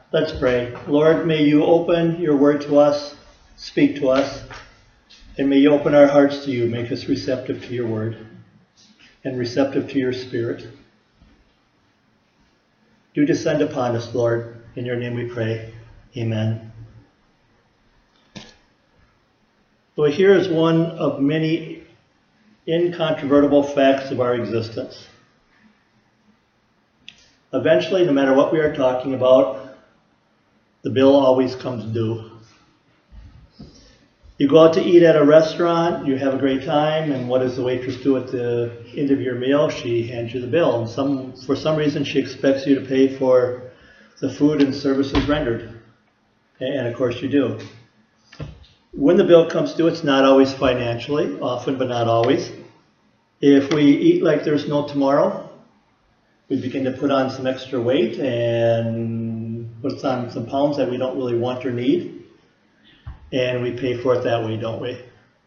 Let's pray. Lord, may you open your word to us, speak to us, and may you open our hearts to you, make us receptive to your word and receptive to your spirit. Do descend upon us, Lord. In your name we pray. Amen. So here is one of many incontrovertible facts of our existence. Eventually, no matter what we are talking about, the bill always comes due. You go out to eat at a restaurant, you have a great time, and what does the waitress do at the end of your meal? She hands you the bill. And for some reason, she expects you to pay for the food and services rendered. And of course you do. When the bill comes due, it's not always financially, often but not always. If we eat like there's no tomorrow, we begin to put on some extra weight and put on some pounds that we don't really want or need. And we pay for it that way, don't we?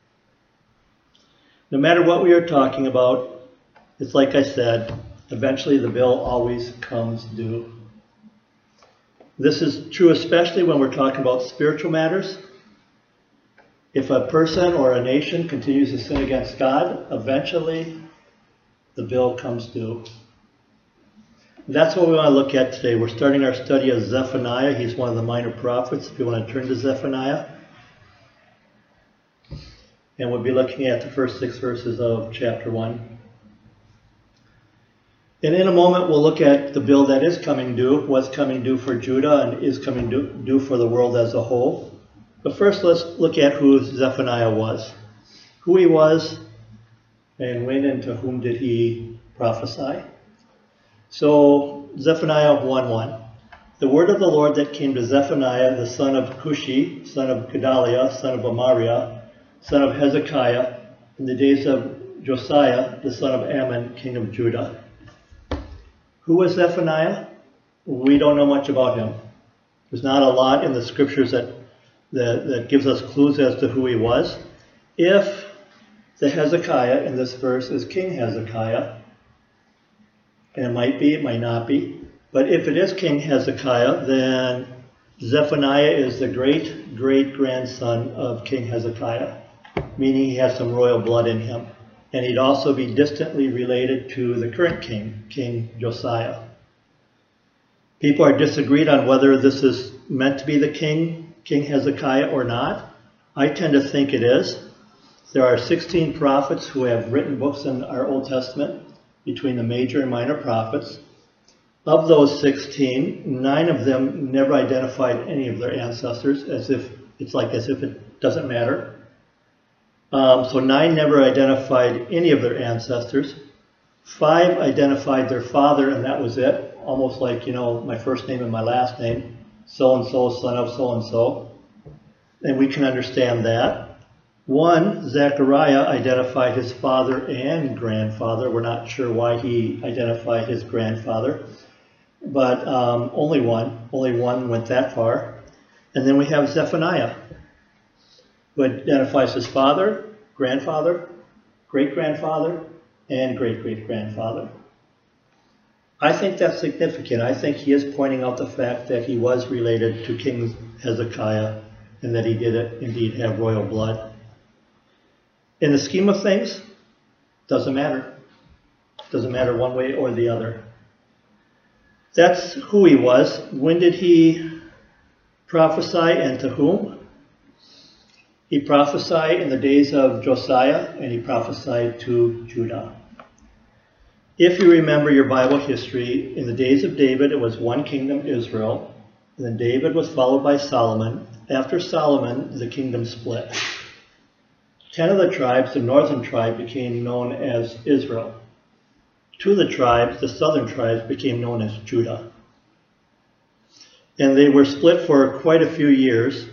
No matter what we are talking about, it's like I said, eventually the bill always comes due. This is true especially when we're talking about spiritual matters. If a person or a nation continues to sin against God, eventually the bill comes due. That's what we want to look at today. We're starting our study of Zephaniah. He's one of the minor prophets, if you want to turn to Zephaniah. And we'll be looking at the first 6 verses of chapter 1. And in a moment, we'll look at the bill that is coming due, what's coming due for Judah and is coming due for the world as a whole. But first, let's look at who Zephaniah was, who he was, and when and to whom did he prophesy. So, Zephaniah 1:1. The word of the Lord that came to Zephaniah, the son of Cushi, son of Gedaliah, son of Amariah, son of Hezekiah, in the days of Josiah, the son of Ammon, king of Judah. Who was Zephaniah? We don't know much about him. There's not a lot in the scriptures that gives us clues as to who he was. If the Hezekiah in this verse is King Hezekiah, and it might be, it might not be, but if it is King Hezekiah, then Zephaniah is the great-great-grandson of King Hezekiah, meaning he has some royal blood in him. And he'd also be distantly related to the current king, King Josiah. People are disagreed on whether this is meant to be the King Hezekiah or not. I tend to think it is. There are 16 prophets who have written books in our Old Testament between the major and minor prophets. Of those 16, 9 of them never identified any of their ancestors, as if it doesn't matter. So 9 never identified any of their ancestors. 5 identified their father, and that was it. Almost like, my first name and my last name. So-and-so, son of so-and-so. And we can understand that. 1, Zechariah, identified his father and grandfather. We're not sure why he identified his grandfather. But only one went that far. And then we have Zephaniah, who identifies his father, grandfather, great-grandfather, and great-great-grandfather. I think that's significant. I think he is pointing out the fact that he was related to King Hezekiah and that he did indeed have royal blood. In the scheme of things, doesn't matter. Doesn't matter one way or the other. That's who he was. When did he prophesy and to whom? He prophesied in the days of Josiah, and he prophesied to Judah. If you remember your Bible history, in the days of David, it was one kingdom, Israel. And then David was followed by Solomon. After Solomon, the kingdom split. 10 of the tribes, the northern tribe, became known as Israel. 2 of the tribes, the southern tribes, became known as Judah. And they were split for quite a few years.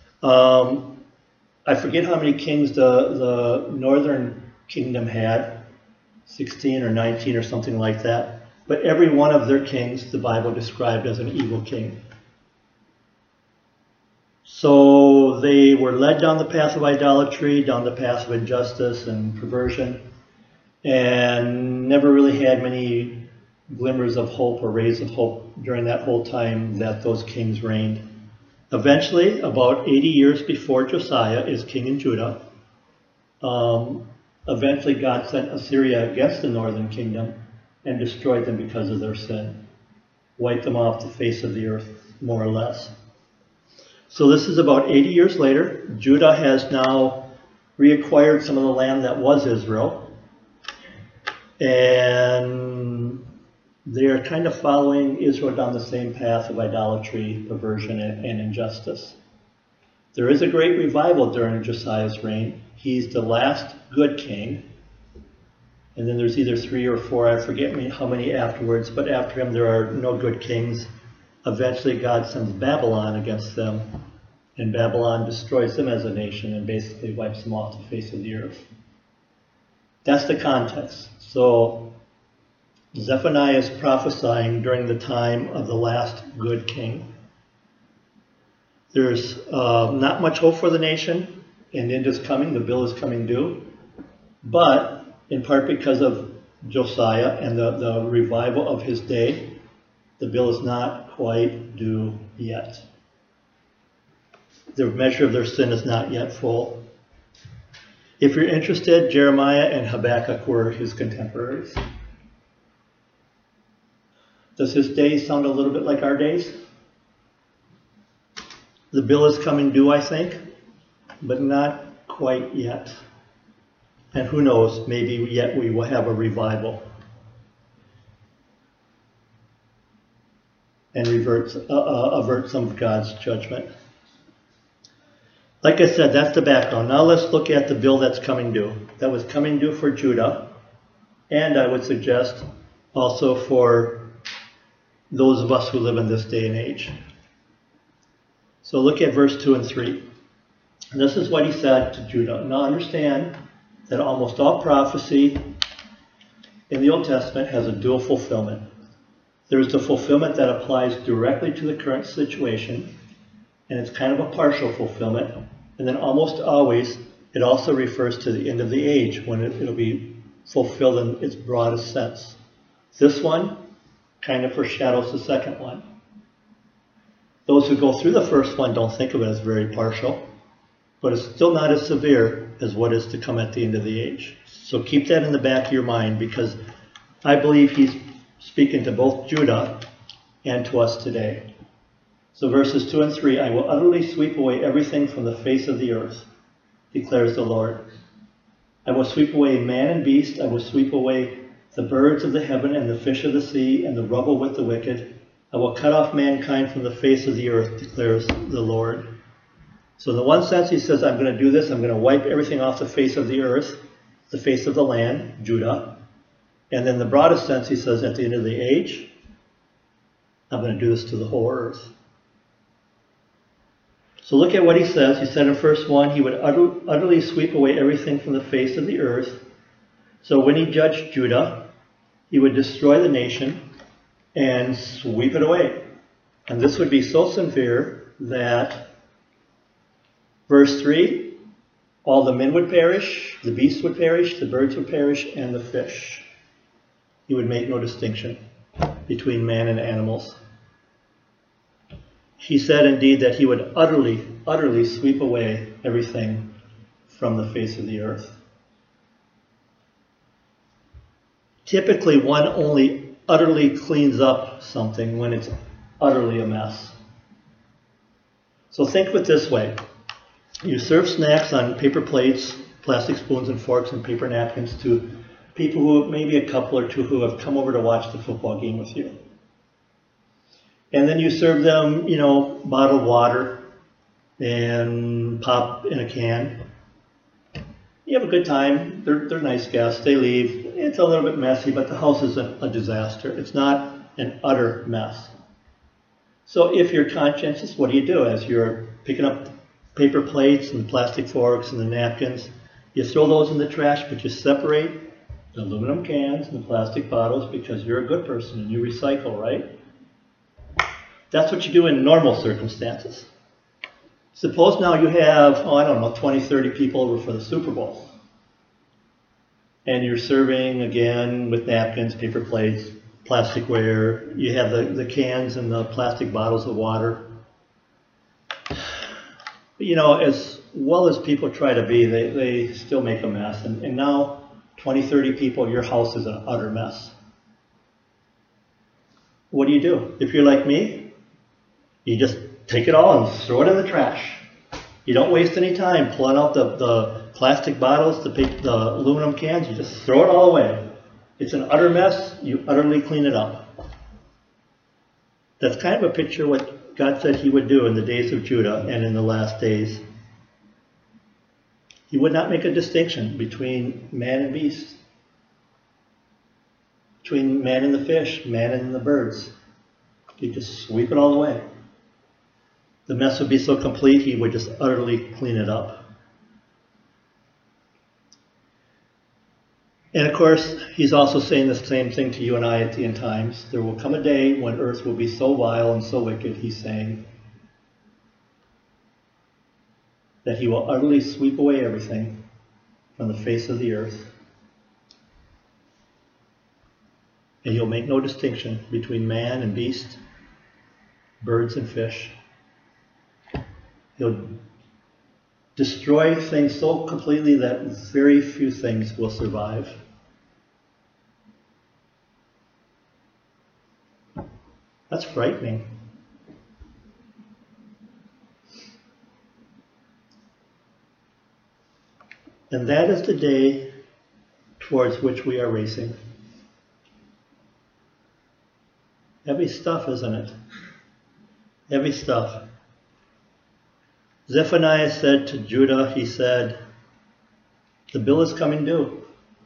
I forget how many kings the northern kingdom had, 16 or 19 or something like that. But every one of their kings, the Bible described as an evil king. So they were led down the path of idolatry, down the path of injustice and perversion, and never really had many glimmers of hope or rays of hope during that whole time that those kings reigned. Eventually, about 80 years before Josiah is king in Judah, eventually God sent Assyria against the northern kingdom and destroyed them because of their sin. Wiped them off the face of the earth, more or less. So this is about 80 years later. Judah has now reacquired some of the land that was Israel. And they are kind of following Israel down the same path of idolatry, perversion, and injustice. There is a great revival during Josiah's reign. He's the last good king. And then there's either 3 or 4, I forget how many afterwards, but after him there are no good kings. Eventually God sends Babylon against them, and Babylon destroys them as a nation and basically wipes them off the face of the earth. That's the context. So Zephaniah is prophesying during the time of the last good king. There's not much hope for the nation, and it is coming, the bill is coming due, but in part because of Josiah and the revival of his day, the bill is not quite due yet. The measure of their sin is not yet full. If you're interested, Jeremiah and Habakkuk were his contemporaries. Does his days sound a little bit like our days? The bill is coming due, I think, but not quite yet. And who knows, maybe yet we will have a revival and avert some of God's judgment. Like I said, that's the background. Now let's look at the bill that's coming due. That was coming due for Judah, and I would suggest also for those of us who live in this day and age. So look at verse 2 and 3. And this is what he said to Judah. Now understand that almost all prophecy in the Old Testament has a dual fulfillment. There's the fulfillment that applies directly to the current situation, and it's kind of a partial fulfillment. And then almost always, it also refers to the end of the age, when it'll be fulfilled in its broadest sense. This one kind of foreshadows the second one. Those who go through the first one don't think of it as very partial, but it's still not as severe as what is to come at the end of the age. So keep that in the back of your mind, because I believe he's speaking to both Judah and to us today. So verses 2 and 3, I will utterly sweep away everything from the face of the earth, declares the Lord. I will sweep away man and beast. I will sweep away the birds of the heaven and the fish of the sea and the rubble with the wicked. I will cut off mankind from the face of the earth, declares the Lord. So in the one sense, he says, I'm going to do this. I'm going to wipe everything off the face of the earth, the face of the land, Judah. And then the broadest sense, he says, at the end of the age, I'm going to do this to the whole earth. So look at what he says. He said in verse 1, he would utterly sweep away everything from the face of the earth. So when he judged Judah, he would destroy the nation and sweep it away. And this would be so severe that, verse 3, all the men would perish, the beasts would perish, the birds would perish, and the fish. He would make no distinction between man and animals. He said indeed that he would utterly sweep away everything from the face of the earth. Typically, one only utterly cleans up something when it's utterly a mess. So think of it this way. You serve snacks on paper plates, plastic spoons and forks, and paper napkins to people who, maybe a couple or two, who have come over to watch the football game with you. And then you serve them, bottled water and pop in a can. You have a good time. They're nice guests. They leave. It's a little bit messy, but the house isn't a disaster. It's not an utter mess. So if you're conscientious, what do? As you're picking up paper plates and plastic forks and the napkins, you throw those in the trash, but you separate the aluminum cans and the plastic bottles because you're a good person and you recycle, right? That's what you do in normal circumstances. Suppose now you have, 20, 30 people over for the Super Bowl. And you're serving, again, with napkins, paper plates, plasticware. You have the cans and the plastic bottles of water. You know, as well as people try to be, they still make a mess. And now, 20, 30 people, your house is an utter mess. What do? If you're like me, you just take it all and throw it in the trash. You don't waste any time pulling out the plastic bottles, the aluminum cans, you just throw it all away. It's an utter mess, you utterly clean it up. That's kind of a picture of what God said he would do in the days of Judah and in the last days. He would not make a distinction between man and beast, between man and the fish, man and the birds. He'd just sweep it all away. The mess would be so complete, he would just utterly clean it up. And of course, he's also saying the same thing to you and I at the end times. There will come a day when earth will be so vile and so wicked, he's saying, that he will utterly sweep away everything from the face of the earth. And he'll make no distinction between man and beast, birds and fish. He'll destroy things so completely that very few things will survive. That's frightening. And that is the day towards which we are racing. Heavy stuff, isn't it? Heavy stuff. Zephaniah said to Judah, he said, the bill is coming due.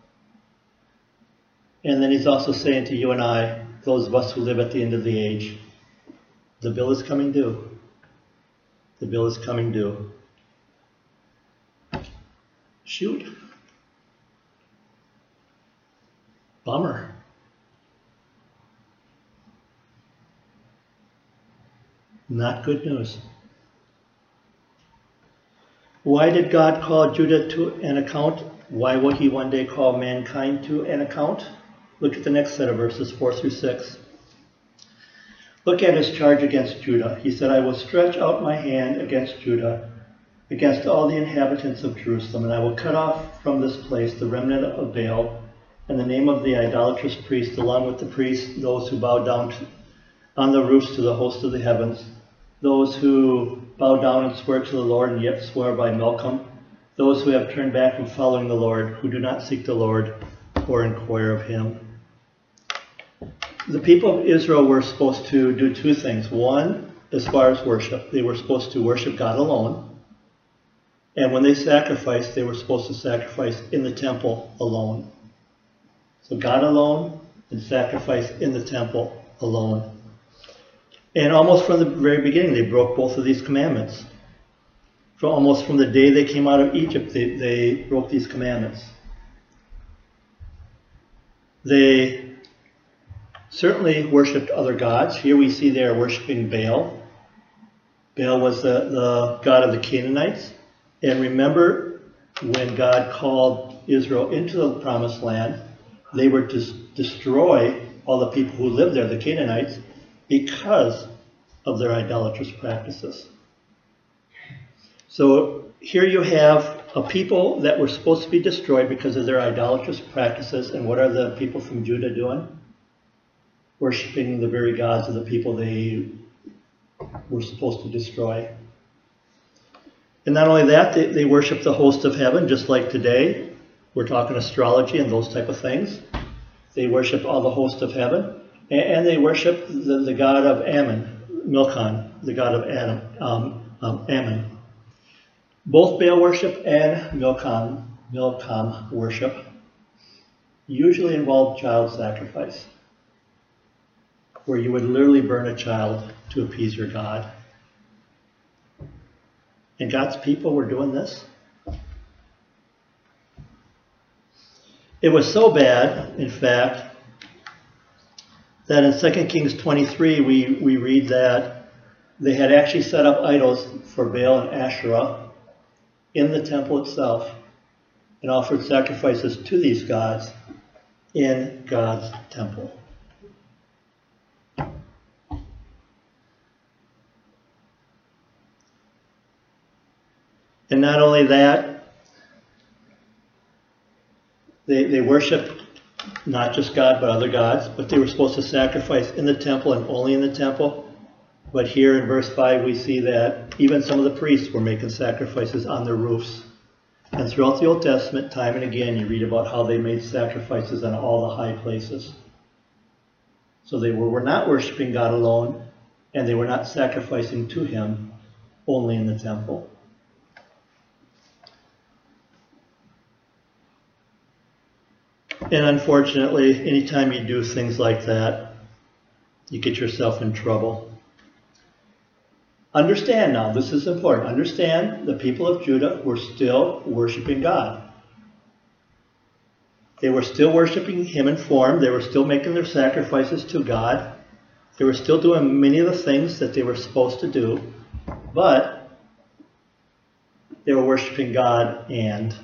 And then he's also saying to you and I, those of us who live at the end of the age, the bill is coming due. The bill is coming due. Shoot. Bummer. Not good news. Why did God call Judah to an account? Why will he one day call mankind to an account? Look at the next set of verses, 4 through 6. Look at his charge against Judah. He said, I will stretch out my hand against Judah, against all the inhabitants of Jerusalem, and I will cut off from this place the remnant of Baal, and the name of the idolatrous priest, along with the priests, those who bow down on the roofs to the host of the heavens, those who bow down and swear to the Lord and yet swear by Milcom, those who have turned back from following the Lord, who do not seek the Lord or inquire of him. The people of Israel were supposed to do two things. One, as far as worship, they were supposed to worship God alone. And when they sacrificed, they were supposed to sacrifice in the temple alone. So God alone and sacrifice in the temple alone. And almost from the very beginning, they broke both of these commandments. Almost from the day they came out of Egypt, they broke these commandments. They certainly worshipped other gods. Here we see they are worshiping Baal. Baal was the god of the Canaanites. And remember, when God called Israel into the promised land, they were to destroy all the people who lived there, the Canaanites, because of their idolatrous practices. So here you have a people that were supposed to be destroyed because of their idolatrous practices. And what are the people from Judah doing? Worshipping the very gods of the people they were supposed to destroy. And not only that, they worship the host of heaven, just like today. We're talking astrology and those type of things. They worship all the host of heaven. And they worship the god of Ammon, Milcom, the god of Ammon. Both Baal worship and Milcom worship usually involve child sacrifice, where you would literally burn a child to appease your god. And God's people were doing this. It was so bad, in fact, that in 2 Kings 23 we read that they had actually set up idols for Baal and Asherah in the temple itself and offered sacrifices to these gods in God's temple. And not only that, they worshiped not just God but other gods, but they were supposed to sacrifice in the temple and only in the temple. But here in verse 5 we see that even some of the priests were making sacrifices on their roofs. And throughout the Old Testament, time and again, you read about how they made sacrifices on all the high places. So they were not worshiping God alone, and they were not sacrificing to Him only in the temple. And unfortunately, anytime you do things like that, you get yourself in trouble. Understand now, this is important. Understand the people of Judah were still worshiping God. They were still worshiping Him in form. They were still making their sacrifices to God. They were still doing many of the things that they were supposed to do. But they were worshiping God and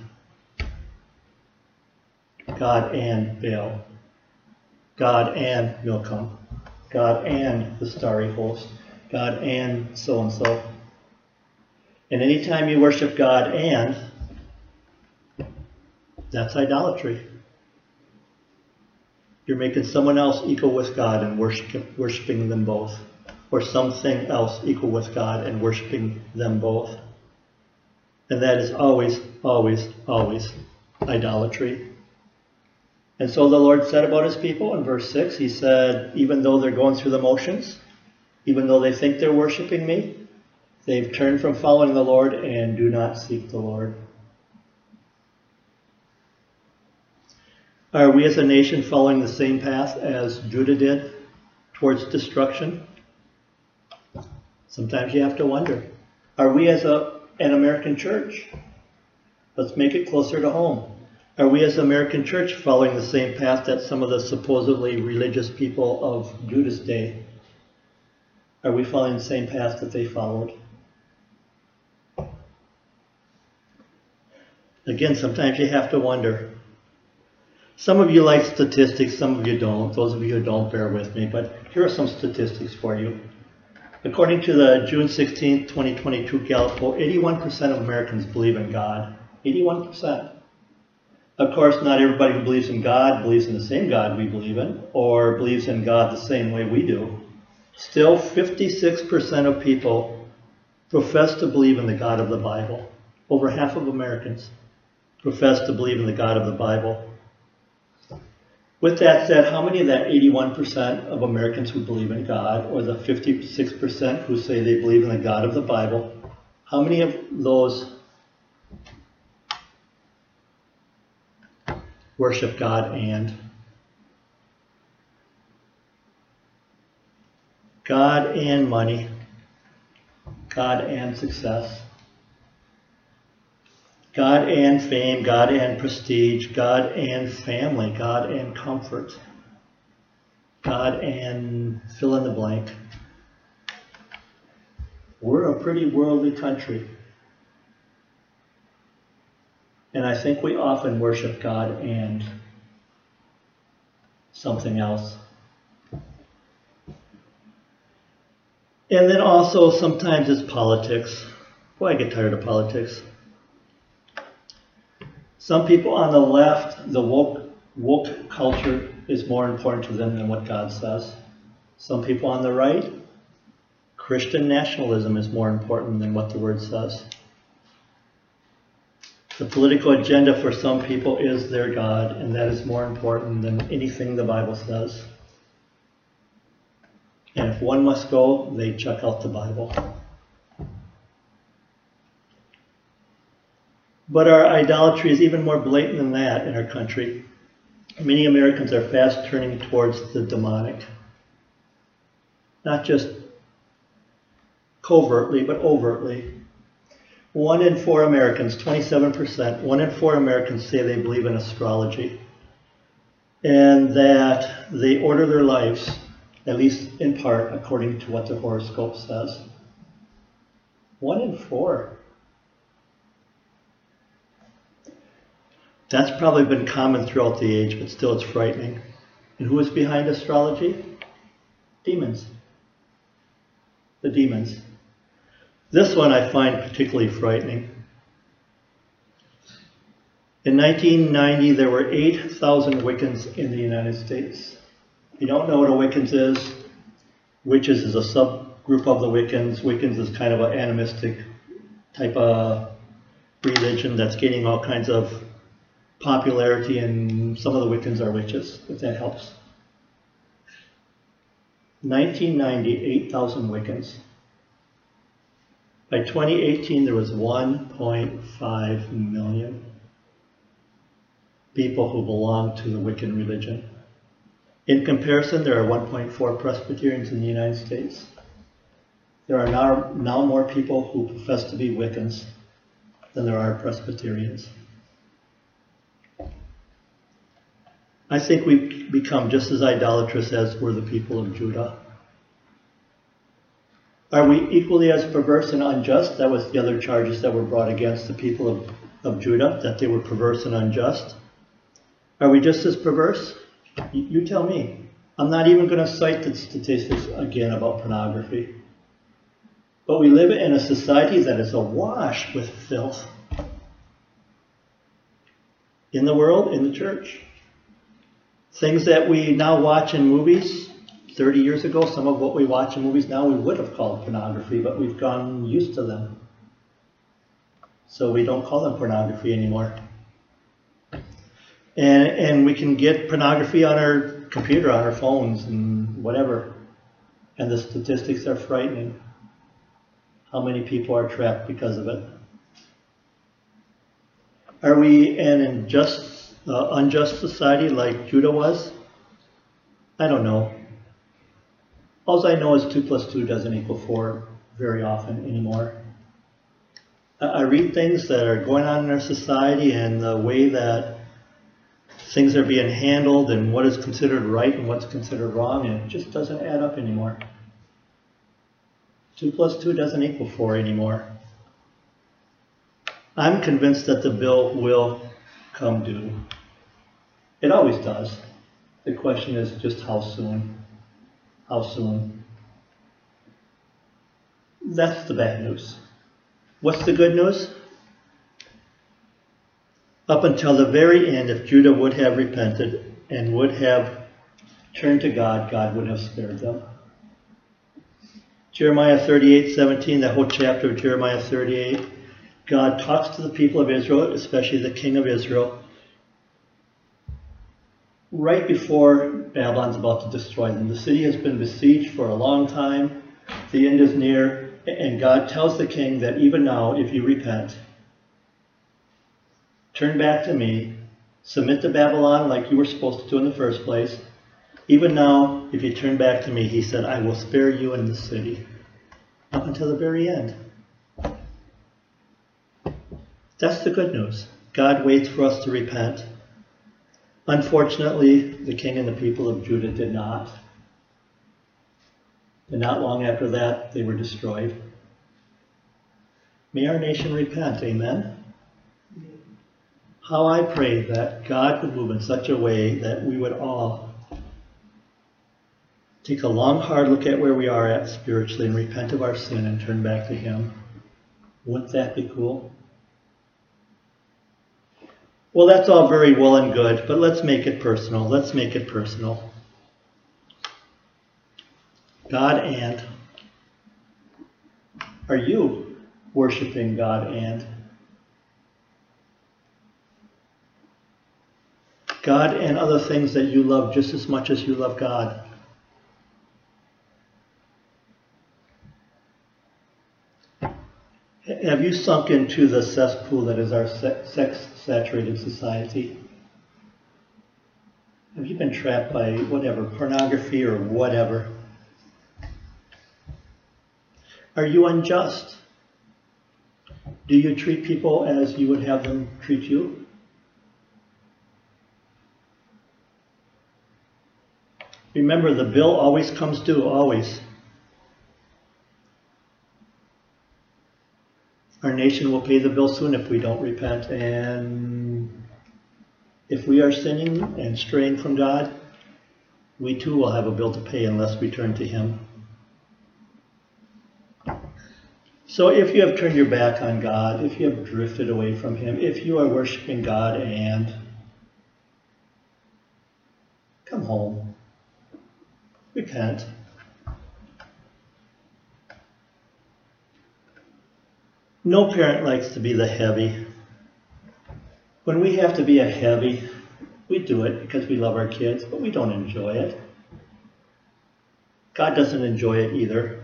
Baal. God and Milcom. God and the starry host. God and so-and-so. And anytime you worship God and, that's idolatry. You're making someone else equal with God and worshiping them both. Or something else equal with God and worshiping them both. And that is always, always, always idolatry. And so the Lord said about His people in verse 6, He said, even though they're going through the motions, even though they think they're worshiping me, they've turned from following the Lord and do not seek the Lord. Are we as a nation following the same path as Judah did towards destruction? Sometimes you have to wonder. Are we as an American church? Let's make it closer to home. Are we as an American church following the same path that some of the supposedly religious people of Judah's day? Are we following the same path that they followed? Again, sometimes you have to wonder. Some of you like statistics, some of you don't. Those of you who don't, bear with me. But here are some statistics for you. According to the June 16, 2022 Gallup poll, 81% of Americans believe in God. 81%. Of course, not everybody who believes in God believes in the same God we believe in, or believes in God the same way we do. Still, 56% of people profess to believe in the God of the Bible. Over half of Americans profess to believe in the God of the Bible. With that said, how many of that 81% of Americans who believe in God, or the 56% who say they believe in the God of the Bible, how many of those worship God and money, God and success, God and fame, God and prestige, God and family, God and comfort, God and fill in the blank. We're a pretty worldly country. And I think we often worship God and something else. And then also sometimes it's politics. Boy, I get tired of politics. Some people on the left, the woke culture is more important to them than what God says. Some people on the right, Christian nationalism is more important than what the Word says. The political agenda for some people is their God, and that is more important than anything the Bible says. And if one must go, they check out the Bible. But our idolatry is even more blatant than that in our country. Many Americans are fast turning towards the demonic. Not just covertly, but overtly. 1 in 4 Americans, 27%, 1 in 4 Americans say they believe in astrology. And that they order their lives, at least in part, according to what their horoscope says. 1 in 4. That's probably been common throughout the age, but still it's frightening. And who is behind astrology? Demons. The demons. This one I find particularly frightening. In 1990, there were 8,000 Wiccans in the United States. If you don't know what a Wiccans is, witches is a subgroup of the Wiccans. Wiccans is kind of an animistic type of religion that's gaining all kinds of popularity, and some of the Wiccans are witches, if that helps. 1990, 8,000 Wiccans. By 2018, there was 1.5 million people who belong to the Wiccan religion. In comparison, there are 1.4 Presbyterians in the United States. There are now more people who profess to be Wiccans than there are Presbyterians. I think we've become just as idolatrous as were the people of Judah. Are we equally as perverse and unjust? That was the other charges that were brought against the people of Judah, that they were perverse and unjust. Are we just as perverse? You tell me. I'm not even going to cite the statistics again about pornography. But we live in a society that is awash with filth. In the world, in the church. Things that we now watch in movies, 30 years ago, some of what we watch in movies now we would have called pornography, but we've gotten used to them. So we don't call them pornography anymore. And we can get pornography on our computer, on our phones, and whatever. And the statistics are frightening. How many people are trapped because of it? Are we an unjust society like Judah was? I don't know. All I know is 2 + 2 doesn't equal 4 very often anymore. I read things that are going on in our society and the way that things are being handled and what is considered right and what's considered wrong, and it just doesn't add up anymore. 2 + 2 doesn't equal 4 anymore. I'm convinced that the bill will come due. It always does. The question is just how soon. How soon? That's the bad news. What's the good news? Up until the very end, if Judah would have repented and would have turned to God, God would have spared them. Jeremiah 38:17, that whole chapter of Jeremiah 38, God talks to the people of Israel, especially the king of Israel, right before Babylon's about to destroy them. The city has been besieged for a long time. The end is near. And God tells the king that even now, if you repent, turn back to me, submit to Babylon like you were supposed to do in the first place, even now, if you turn back to me, he said, I will spare you in the city. Up until the very end. That's the good news. God waits for us to repent. Unfortunately, the king and the people of Judah did not. And not long after that, they were destroyed. May our nation repent, amen? How I pray that God would move in such a way that we would all take a long, hard look at where we are at spiritually and repent of our sin and turn back to Him. Wouldn't that be cool? Well, that's all very well and good, but let's make it personal. Let's make it personal. God and. Are you worshiping God and? God and other things that you love just as much as you love God. Have you sunk into the cesspool that is our sex-saturated society? Have you been trapped by whatever, pornography or whatever? Are you unjust? Do you treat people as you would have them treat you? Remember, the bill always comes due, always. Our nation will pay the bill soon if we don't repent, and if we are sinning and straying from God, we too will have a bill to pay unless we turn to Him. So if you have turned your back on God, if you have drifted away from Him, if you are worshiping God, and come home. Repent. No parent likes to be the heavy. When we have to be a heavy, we do it because we love our kids, but we don't enjoy it. God doesn't enjoy it either.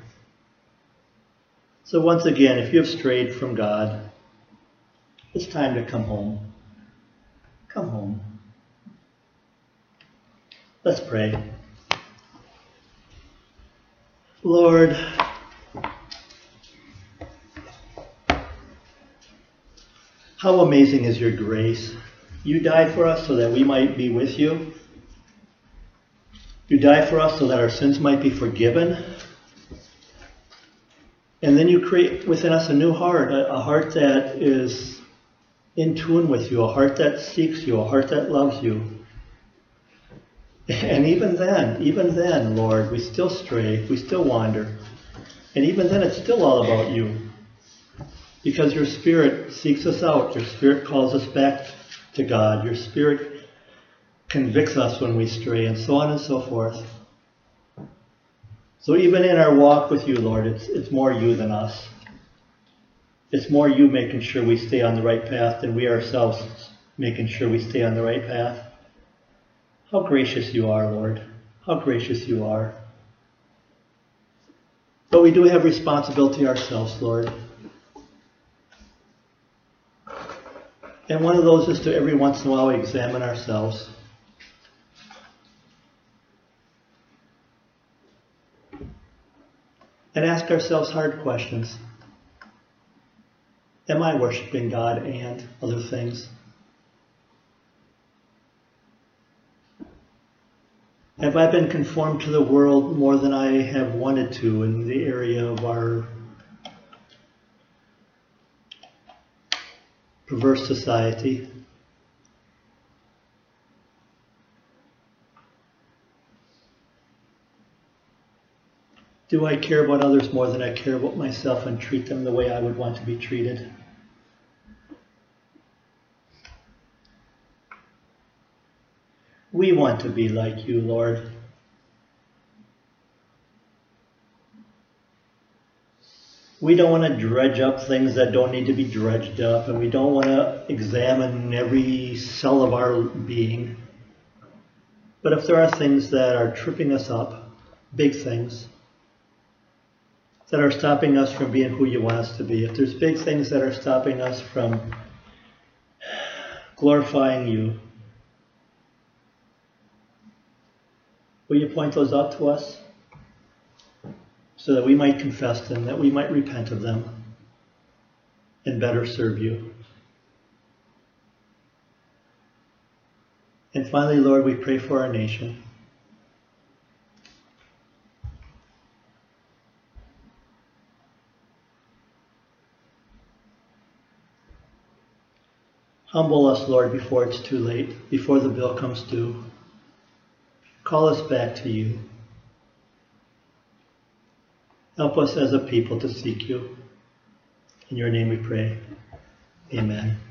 So once again, if you have strayed from God, it's time to come home. Come home. Let's pray. Lord, how amazing is your grace. You died for us so that we might be with you. You died for us so that our sins might be forgiven. And then you create within us a new heart, a heart that is in tune with you, a heart that seeks you, a heart that loves you. And even then, Lord, we still stray, we still wander. And even then, it's still all about you. Because your Spirit seeks us out. Your Spirit calls us back to God. Your Spirit convicts us when we stray, and so on and so forth. So even in our walk with you, Lord, it's more you than us. It's more you making sure we stay on the right path than we ourselves making sure we stay on the right path. How gracious you are, Lord. How gracious you are. But we do have responsibility ourselves, Lord. And one of those is to every once in a while examine ourselves. And ask ourselves hard questions. Am I worshiping God and other things? Have I been conformed to the world more than I have wanted to in the area of our perverse society? Do I care about others more than I care about myself and treat them the way I would want to be treated? We want to be like you, Lord. We don't want to dredge up things that don't need to be dredged up, and we don't want to examine every cell of our being. But if there are things that are tripping us up, big things, that are stopping us from being who you want us to be, if there's big things that are stopping us from glorifying you, will you point those out to us so that we might confess them, that we might repent of them, and better serve you? And finally, Lord, we pray for our nation. Humble us, Lord, before it's too late, before the bill comes due. Call us back to you. Help us as a people to seek you. In your name we pray. Amen.